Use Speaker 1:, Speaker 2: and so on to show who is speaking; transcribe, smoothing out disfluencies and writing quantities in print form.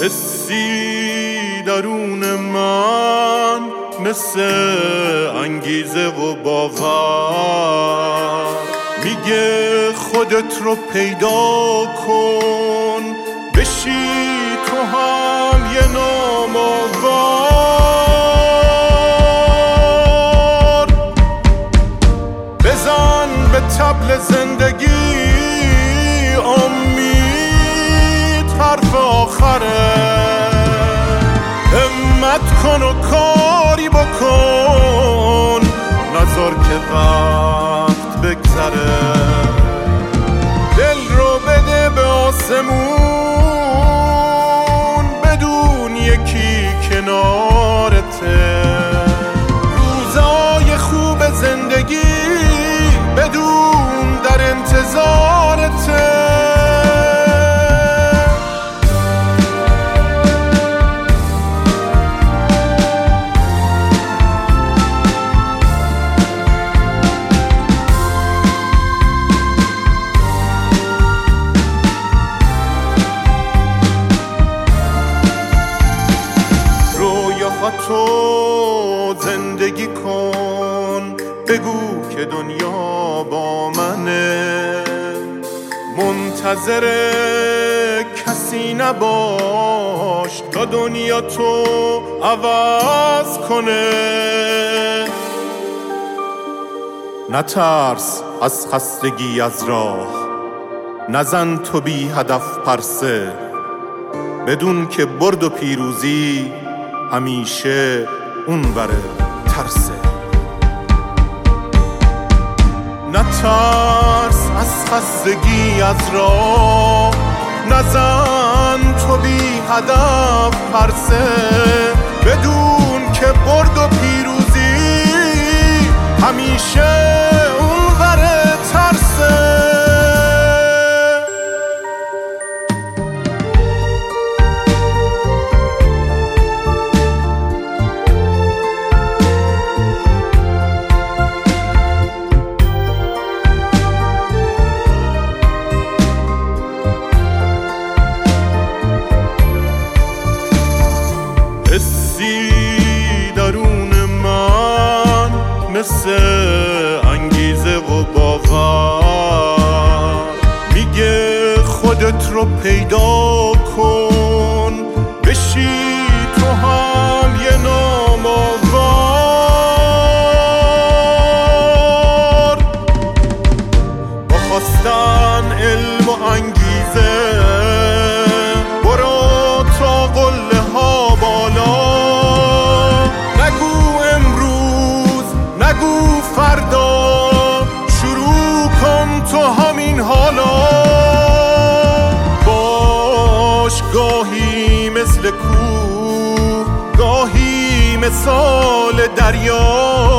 Speaker 1: حسی درون من مثل انگیزه و باور میگه خودت رو پیدا کن، بشی تو هم یه نام آور، بزن به طبل زندگی امید حرف آخره، همت کن و کاری بکن، نذار که وقت بگذره، دل رو بده به آسمون بدون یکی کنارته، روزای خوب زندگی بدون در انتظارته. تو زندگی کن، بگو که دنیا با منه، منتظر کسی نباش تا دنیا تو عوض کنه، نترس از خستگی از راه، نزن تو بی هدف پرسه، بدون که برد و پیروزی همیشه اون بره ترسه، نترس از خستگی از راه، نزن تو بی هدف پرسه، بدون که برد و پیروزی همیشه اون بره ترسه. حسی درون من مثل انگیزه و باور میگه خودت رو پیدا کن، بشی تو هم یه نام آور، با خواستن علم و انگیزه برو تا قله ها بالا، نگو امروز نگو فردا، شروع کن تو همین حالا، باش گاهی مثل کوه، گاهی مثال دریا،